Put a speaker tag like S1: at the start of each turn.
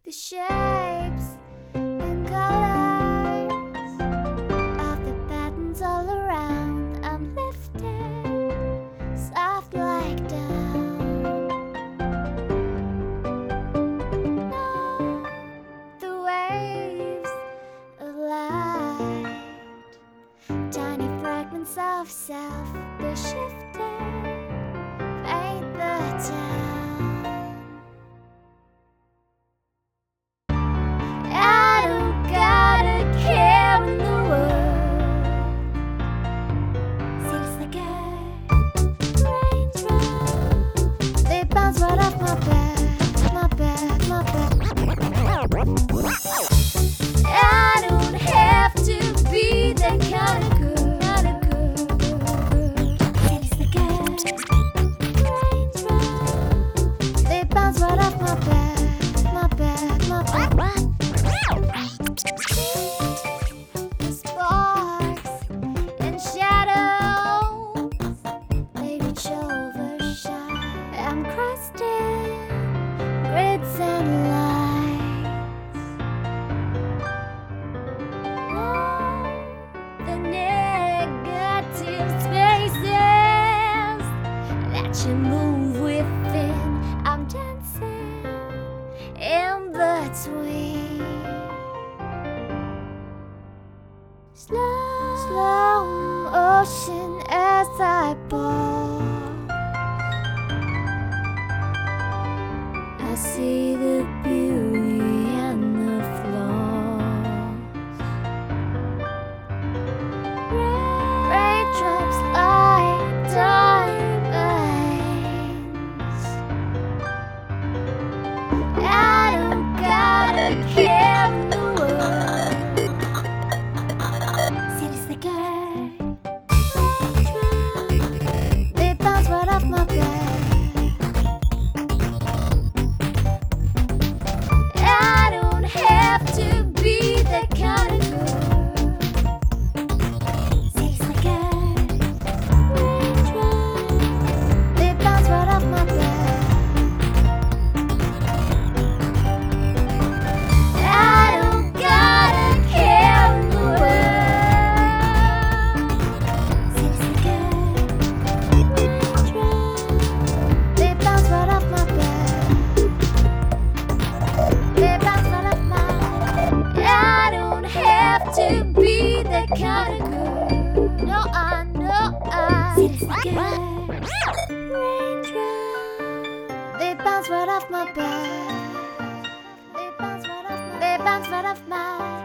S1: the shapes and colors of the patterns all around. I'm lifted, soft like down. No, the waves of light, tiny fragments of self, they're shifting, paint the town. Right off my back, my back, my back. I don't have to be that kind of girl. City's the girl. Raindrops, they bounce right off my back, my back, my back. The sparks and shadows, they reach over, shine. I'm crusted, grids and lights. Oh, the negative spaces that you move within. I'm dancing in between. Slow motion as I ball. I see the beauty and the flaws. Raindrops like diamonds. I don't gotta care in the world. City's the girl. Raindrops, they bounce right off my back. To be that kind of girl. No, I City's the girl. Raindrops, they bounce right off my back. They bounce right off my